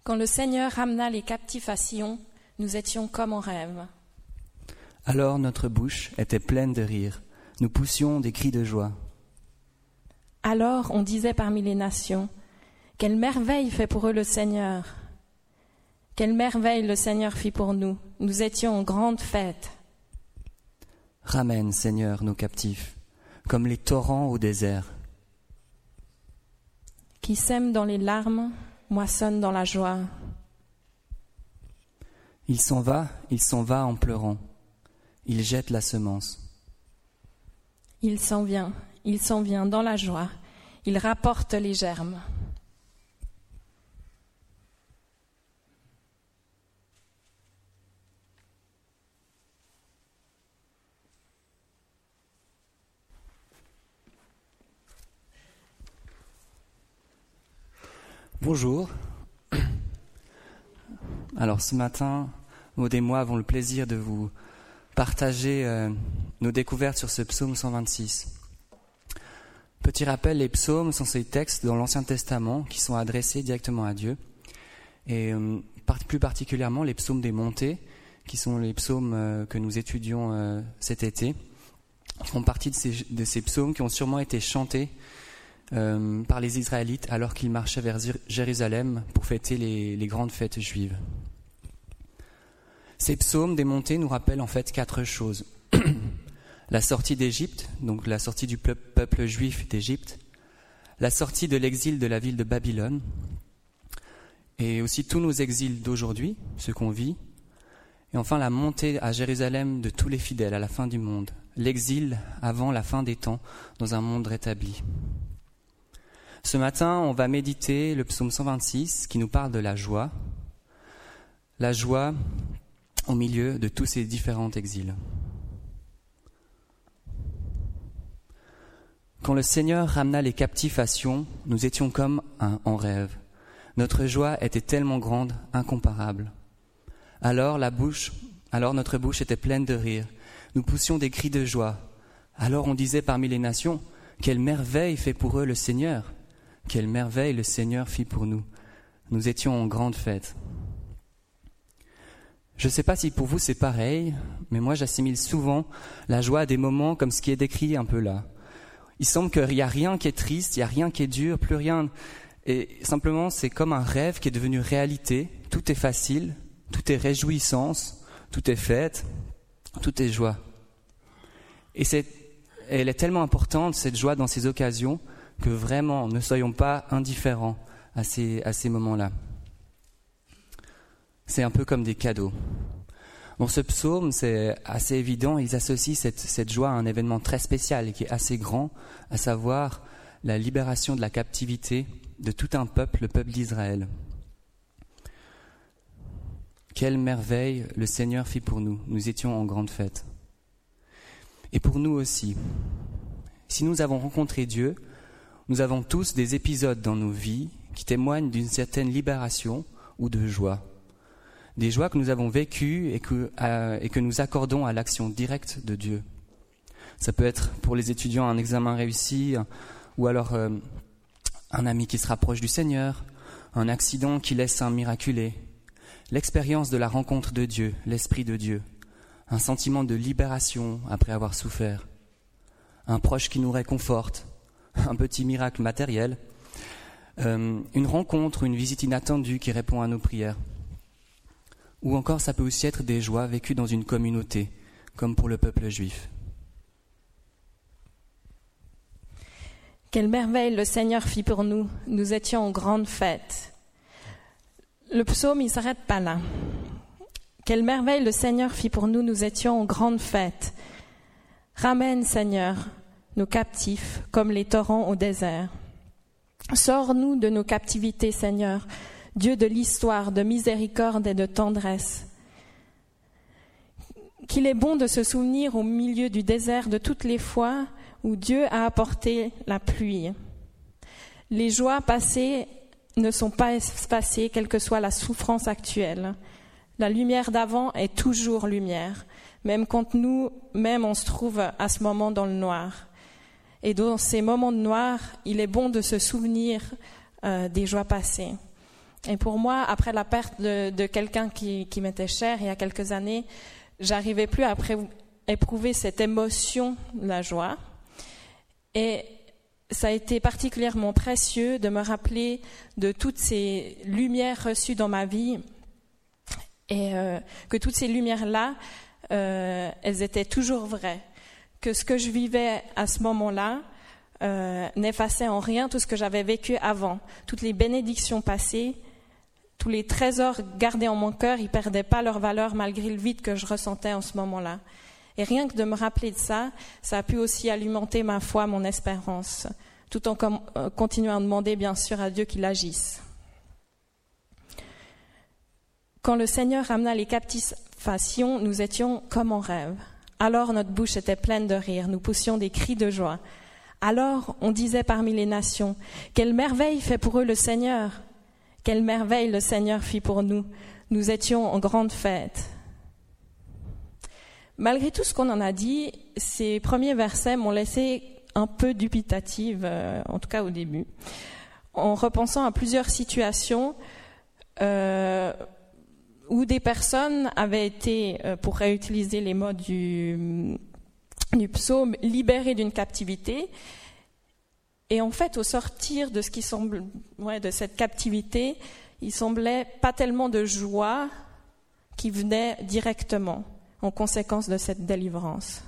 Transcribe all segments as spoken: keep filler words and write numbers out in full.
Quand le Seigneur ramena les captifs à Sion, nous étions comme en rêve. Alors notre bouche était pleine de rire, nous poussions des cris de joie. Alors on disait parmi les nations, « Quelle merveille fait pour eux le Seigneur ! Quelle merveille le Seigneur fit pour nous! Nous étions en grande fête. » Ramène, Seigneur, nos captifs, comme les torrents au désert. Qui sème dans les larmes, moissonne dans la joie. Il s'en va, il s'en va en pleurant. Il jette la semence. Il s'en vient, il s'en vient dans la joie. Il rapporte les germes. Bonjour. Alors ce matin, Maud et moi avons le plaisir de vous partager euh, nos découvertes sur ce psaume cent vingt-six. Petit rappel, les psaumes sont ces textes dans l'Ancien Testament qui sont adressés directement à Dieu. Et euh, par, plus particulièrement les psaumes des montées, qui sont les psaumes euh, que nous étudions euh, cet été, font partie de ces, de ces psaumes qui ont sûrement été chantés Euh, par les Israélites alors qu'ils marchaient vers Jérusalem pour fêter les, les grandes fêtes juives. Ces psaumes des montées nous rappellent en fait quatre choses. La sortie d'Égypte, donc la sortie du peuple juif d'Égypte, la sortie de l'exil de la ville de Babylone, et aussi tous nos exils d'aujourd'hui, ceux qu'on vit, et enfin la montée à Jérusalem de tous les fidèles à la fin du monde, l'exil avant la fin des temps dans un monde rétabli. Ce matin, on va méditer le psaume cent vingt-six qui nous parle de la joie, la joie au milieu de tous ces différents exils. Quand le Seigneur ramena les captifs à Sion, nous étions comme un, en rêve. Notre joie était tellement grande, incomparable. Alors, la bouche, alors notre bouche était pleine de rire. Nous poussions des cris de joie. Alors on disait parmi les nations, « Quelle merveille fait pour eux le Seigneur ! Quelle merveille le Seigneur fit pour nous. Nous étions en grande fête. » Je ne sais pas si pour vous c'est pareil, mais moi j'assimile souvent la joie à des moments comme ce qui est décrit un peu là. Il semble qu'il n'y a rien qui est triste, il n'y a rien qui est dur, plus rien. Et simplement c'est comme un rêve qui est devenu réalité. Tout est facile, tout est réjouissance, tout est fête, tout est joie. Et c'est, elle est tellement importante cette joie dans ces occasions que vraiment ne soyons pas indifférents à ces, à ces moments-là. C'est un peu comme des cadeaux. Dans ce psaume, c'est assez évident, ils associent cette, cette joie à un événement très spécial et qui est assez grand, à savoir la libération de la captivité de tout un peuple, le peuple d'Israël. Quelle merveille le Seigneur fit pour nous, nous étions en grande fête. Et pour nous aussi, si nous avons rencontré Dieu, nous avons tous des épisodes dans nos vies qui témoignent d'une certaine libération ou de joie. Des joies que nous avons vécues et que, euh, et que nous accordons à l'action directe de Dieu. Ça peut être pour les étudiants un examen réussi, ou alors euh, un ami qui se rapproche du Seigneur, un accident qui laisse un miraculé, l'expérience de la rencontre de Dieu, l'Esprit de Dieu, un sentiment de libération après avoir souffert, un proche qui nous réconforte, un petit miracle matériel, euh, une rencontre, une visite inattendue qui répond à nos prières. Ou encore, ça peut aussi être des joies vécues dans une communauté, comme pour le peuple juif. Quelle merveille le Seigneur fit pour nous, nous étions en grande fête. Le psaume, il ne s'arrête pas là. Quelle merveille le Seigneur fit pour nous, nous étions en grande fête. Ramène, Seigneur, nos captifs, comme les torrents au désert. Sors-nous de nos captivités, Seigneur, Dieu de l'histoire, de miséricorde et de tendresse. Qu'il est bon de se souvenir au milieu du désert de toutes les fois où Dieu a apporté la pluie. Les joies passées ne sont pas espacées, quelle que soit la souffrance actuelle. La lumière d'avant est toujours lumière, même quand nous, même on se trouve à ce moment dans le noir. Et dans ces moments de noir, il est bon de se souvenir euh, des joies passées. Et pour moi, après la perte de, de quelqu'un qui, qui m'était cher il y a quelques années, j'arrivais plus à pré- éprouver cette émotion de la joie. Et ça a été particulièrement précieux de me rappeler de toutes ces lumières reçues dans ma vie et euh, que toutes ces lumières-là, euh, elles étaient toujours vraies. Que ce que je vivais à ce moment-là euh, n'effaçait en rien tout ce que j'avais vécu avant. Toutes les bénédictions passées, tous les trésors gardés en mon cœur, ils ne perdaient pas leur valeur malgré le vide que je ressentais en ce moment-là. Et rien que de me rappeler de ça, ça a pu aussi alimenter ma foi, mon espérance, tout en com- euh, continuant à demander bien sûr à Dieu qu'il agisse. Quand le Seigneur ramena les captivations, nous étions comme en rêve. Alors notre bouche était pleine de rire, nous poussions des cris de joie. Alors on disait parmi les nations, « Quelle merveille fait pour eux le Seigneur ! Quelle merveille le Seigneur fit pour nous ! Nous étions en grande fête. » Malgré tout ce qu'on en a dit, ces premiers versets m'ont laissé un peu dubitative, euh, en tout cas au début, en repensant à plusieurs situations euh, où des personnes avaient été, euh, pour réutiliser les mots du, du psaume, libérées d'une captivité. Et en fait, au sortir de ce qui semble, ouais, de cette captivité, il semblait pas tellement de joie qui venait directement en conséquence de cette délivrance.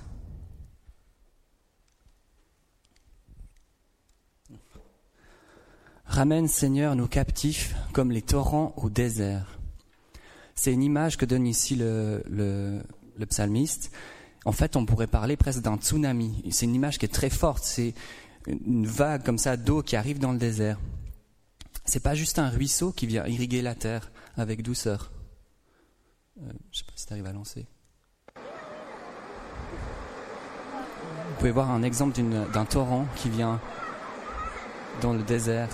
Ramène, Seigneur, nos captifs comme les torrents au désert. C'est une image que donne ici le, le, le psalmiste. En fait, on pourrait parler presque d'un tsunami. C'est une image qui est très forte. C'est une vague comme ça d'eau qui arrive dans le désert. C'est pas juste un ruisseau qui vient irriguer la terre avec douceur. Euh, je sais pas si tu arrives à lancer. Vous pouvez voir un exemple d'une, d'un torrent qui vient dans le désert.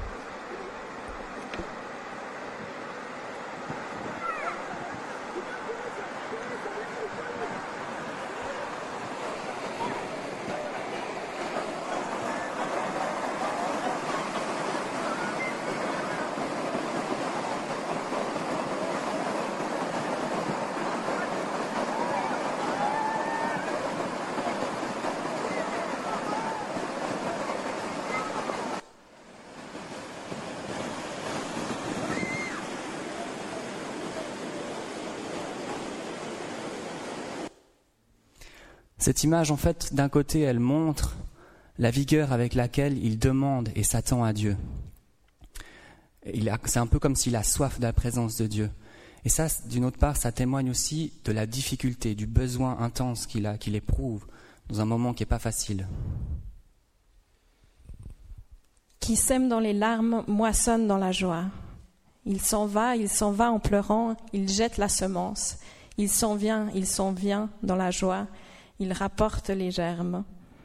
Cette image, en fait, d'un côté, elle montre la vigueur avec laquelle il demande et s'attend à Dieu. Il a, c'est un peu comme s'il a soif de la présence de Dieu. Et ça, d'une autre part, ça témoigne aussi de la difficulté, du besoin intense qu'il a, qu'il éprouve dans un moment qui n'est pas facile. Qui sème dans les larmes, moissonne dans la joie. Il s'en va, il s'en va en pleurant, il jette la semence. Il s'en vient, il s'en vient dans la joie. Il rapporte les germes.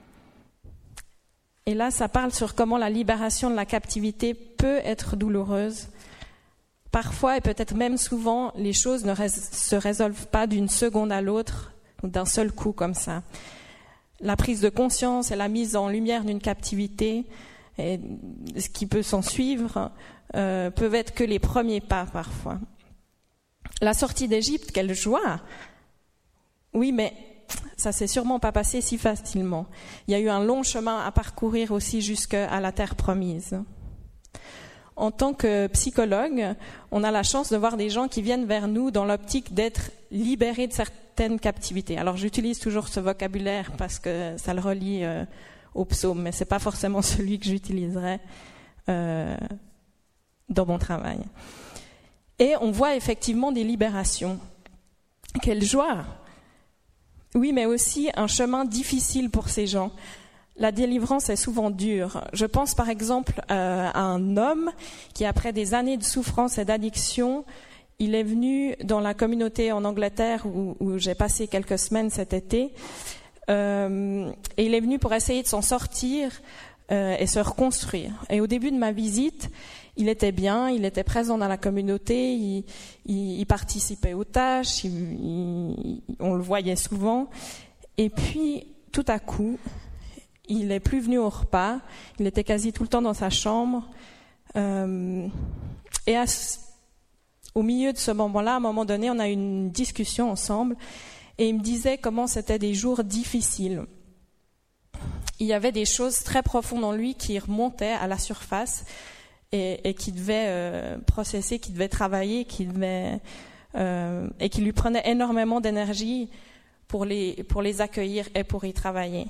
Et là, ça parle sur comment la libération de la captivité peut être douloureuse. Parfois, et peut-être même souvent, les choses ne rés- se résolvent pas d'une seconde à l'autre, ou d'un seul coup comme ça. La prise de conscience et la mise en lumière d'une captivité, et ce qui peut s'en suivre, euh, peuvent être que les premiers pas parfois. La sortie d'Égypte, quelle joie! Oui, mais ça s'est sûrement pas passé si facilement. Il y a eu un long chemin à parcourir aussi jusqu'à la terre promise. En tant que psychologue, on a la chance de voir des gens qui viennent vers nous dans l'optique d'être libérés de certaines captivités. Alors j'utilise toujours ce vocabulaire parce que ça le relie euh, au psaume, mais c'est pas forcément celui que j'utiliserais euh, dans mon travail. Et on voit effectivement des libérations. Quelle joie! Oui, mais aussi un chemin difficile pour ces gens. La délivrance est souvent dure. Je pense par exemple euh, à un homme qui, après des années de souffrance et d'addiction, il est venu dans la communauté en Angleterre où, où j'ai passé quelques semaines cet été, euh, et il est venu pour essayer de s'en sortir euh, et se reconstruire. Et au début de ma visite, il était bien, il était présent dans la communauté, il, il, il participait aux tâches, il, il, on le voyait souvent. Et puis, tout à coup, il n'est plus venu au repas, il était quasi tout le temps dans sa chambre. Euh, Et à, au milieu de ce moment-là, à un moment donné, on a eu une discussion ensemble et il me disait comment c'était des jours difficiles. Il y avait des choses très profondes en lui qui remontaient à la surface et, et qui devaient euh, processer, qui devaient travailler, qui devaient, euh, et qui lui prenaient énormément d'énergie pour les, pour les accueillir et pour y travailler.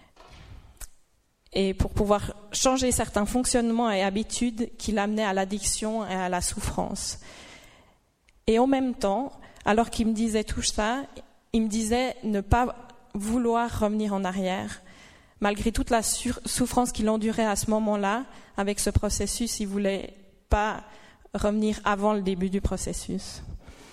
Et pour pouvoir changer certains fonctionnements et habitudes qui l'amenaient à l'addiction et à la souffrance. Et en même temps, alors qu'il me disait tout ça, il me disait ne pas vouloir revenir en arrière. Malgré toute la sur- souffrance qu'il endurait à ce moment-là, avec ce processus, il ne voulait pas revenir avant le début du processus.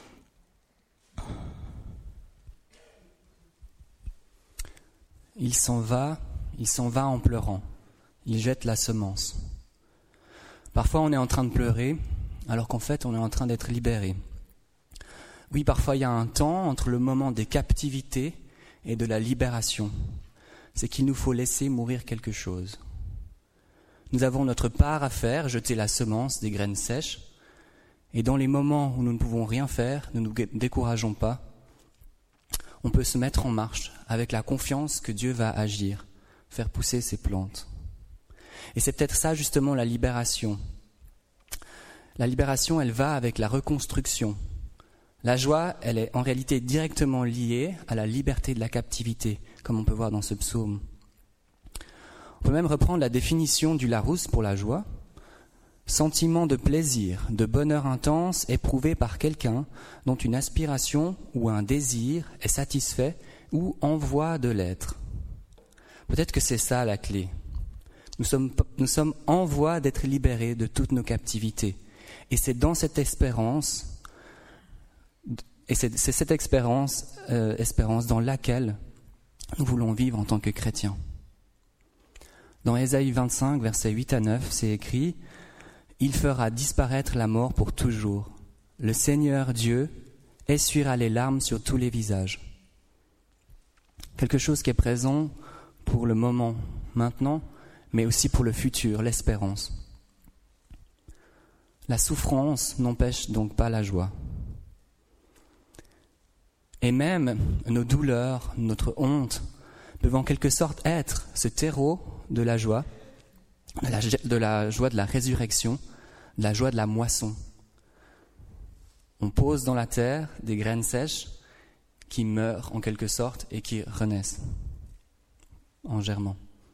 Il s'en va, il s'en va en pleurant. Il jette la semence. Parfois, on est en train de pleurer, alors qu'en fait, on est en train d'être libéré. Oui, parfois, il y a un temps entre le moment des captivités et de la libération. C'est qu'il nous faut laisser mourir quelque chose. Nous avons notre part à faire, jeter la semence des graines sèches, et dans les moments où nous ne pouvons rien faire, ne nous décourageons pas, on peut se mettre en marche avec la confiance que Dieu va agir, faire pousser ses plantes. Et c'est peut-être ça justement la libération. La libération, elle va avec la reconstruction. La joie, elle est en réalité directement liée à la liberté de la captivité, comme on peut voir dans ce psaume. On peut même reprendre la définition du Larousse pour la joie. Sentiment de plaisir, de bonheur intense éprouvé par quelqu'un dont une aspiration ou un désir est satisfait ou en voie de l'être. Peut-être que c'est ça la clé. Nous sommes, nous sommes en voie d'être libérés de toutes nos captivités. Et c'est dans cette espérance, et c'est, c'est cette espérance, euh, espérance dans laquelle nous voulons vivre en tant que chrétiens. Dans Ésaïe vingt-cinq, versets huit à neuf, c'est écrit « Il fera disparaître la mort pour toujours. Le Seigneur Dieu essuiera les larmes sur tous les visages. » Quelque chose qui est présent pour le moment, maintenant, mais aussi pour le futur, l'espérance. La souffrance n'empêche donc pas la joie. Et même nos douleurs, notre honte, peuvent en quelque sorte être ce terreau de la joie, de la, de la joie de la résurrection, de la joie de la moisson. On pose dans la terre des graines sèches qui meurent en quelque sorte et qui renaissent en germant.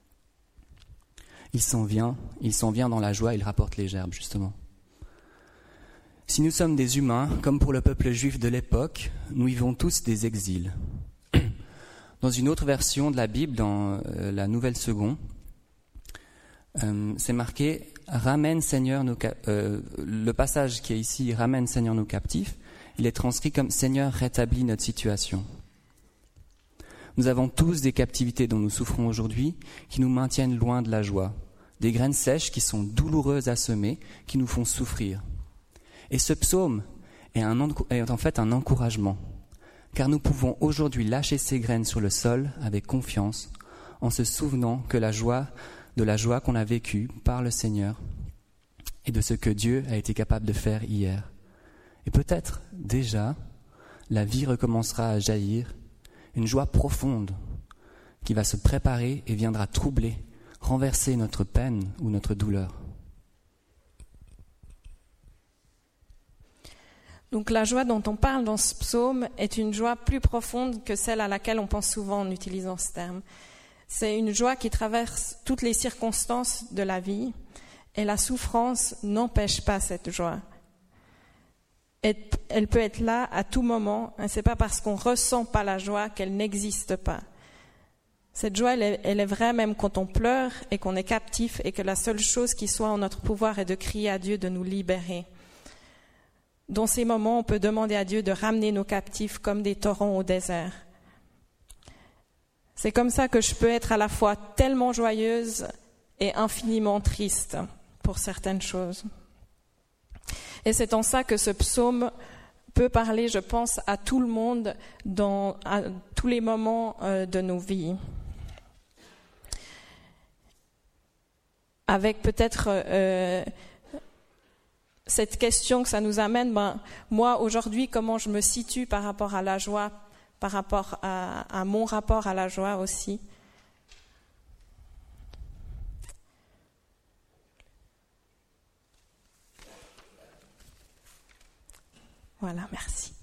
Il s'en vient, il s'en vient dans la joie, il rapporte les gerbes justement. Si nous sommes des humains, comme pour le peuple juif de l'époque, nous vivons tous des exils. Dans une autre version de la Bible, dans euh, la Nouvelle Seconde, euh, c'est marqué « Ramène Seigneur nos ca- euh, » le passage qui est ici « Ramène Seigneur nos captifs », il est transcrit comme « Seigneur, rétablis notre situation ». Nous avons tous des captivités dont nous souffrons aujourd'hui, qui nous maintiennent loin de la joie, des graines sèches qui sont douloureuses à semer, qui nous font souffrir. Et ce psaume est, un, est en fait un encouragement, car nous pouvons aujourd'hui lâcher ces graines sur le sol avec confiance, en se souvenant que la joie, de la joie qu'on a vécue par le Seigneur et de ce que Dieu a été capable de faire hier. Et peut-être déjà, la vie recommencera à jaillir, une joie profonde qui va se préparer et viendra troubler, renverser notre peine ou notre douleur. Donc la joie dont on parle dans ce psaume est une joie plus profonde que celle à laquelle on pense souvent en utilisant ce terme. C'est une joie qui traverse toutes les circonstances de la vie et la souffrance n'empêche pas cette joie. Elle peut être là à tout moment et ce n'est pas parce qu'on ne ressent pas la joie qu'elle n'existe pas. Cette joie, elle est, elle est vraie même quand on pleure et qu'on est captif et que la seule chose qui soit en notre pouvoir est de crier à Dieu de nous libérer. Dans ces moments, on peut demander à Dieu de ramener nos captifs comme des torrents au désert. C'est comme ça que je peux être à la fois tellement joyeuse et infiniment triste pour certaines choses. Et c'est en ça que ce psaume peut parler, je pense, à tout le monde dans à tous les moments euh, de nos vies. Avec peut-être... Euh, cette question que ça nous amène, ben, moi aujourd'hui, comment je me situe par rapport à la joie, par rapport à, à mon rapport à la joie aussi. Voilà, merci.